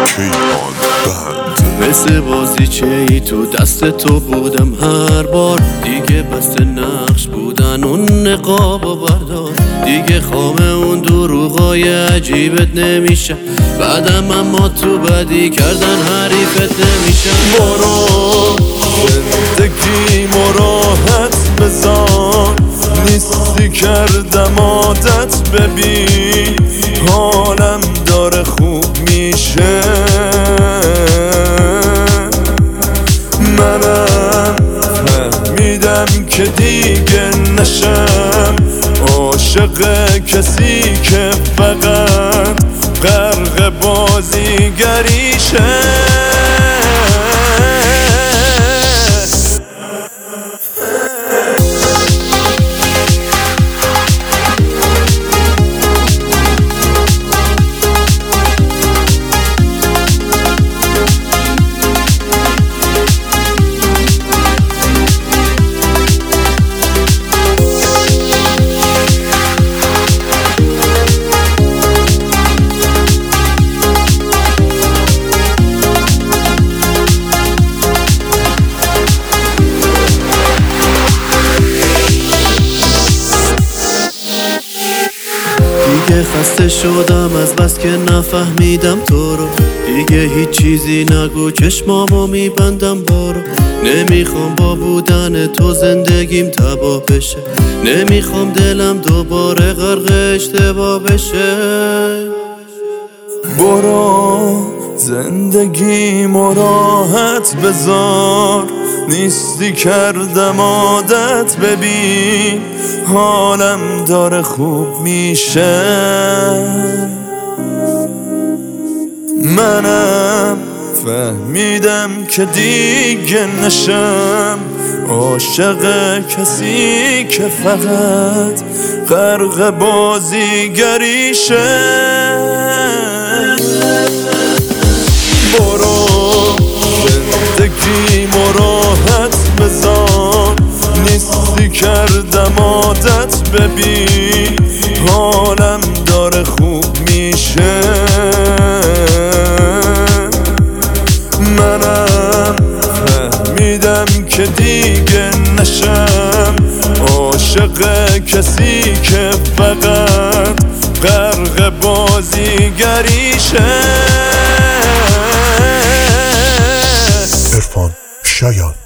کیهان بند. مثل بازیچه‌ای تو دست تو بودم هر بار، دیگه بسته نقش بودن اون نقابو بردار. دیگه خامه اون دروغای عجیبت نمیشه، بعدم اما تو بدی کردن حریفت نمیشه. برو زندگی مراحت بذار، نیستی کردم عادت ببین، حالم داره خوب میشه. منم فهمیدم که دیگه نشم عاشق کسی که فقط غرق بازیگریشه. دیگه خسته شدم از بس که نفهمیدم تو رو، دیگه هیچ چیزی نگو چشمامو میبندم برو. نمیخوام با بودن تو زندگیم تباه بشه، نمیخوام دلم دوباره غرق اشتباه بشه. برو زندگی راحت بذار، نیستی کردم عادت ببین، حالم داره خوب میشه. منم فهمیدم که دیگه نشم عاشق کسی که فقط غرق بازیگریشه. برو زندگی راحت بذار، نیستی کردم عادت ببین، حالم داره خوب میشه. منم فهمیدم که دیگه نشم عاشق کسی که فقط غرق بازیگریشه. عرفان شایان.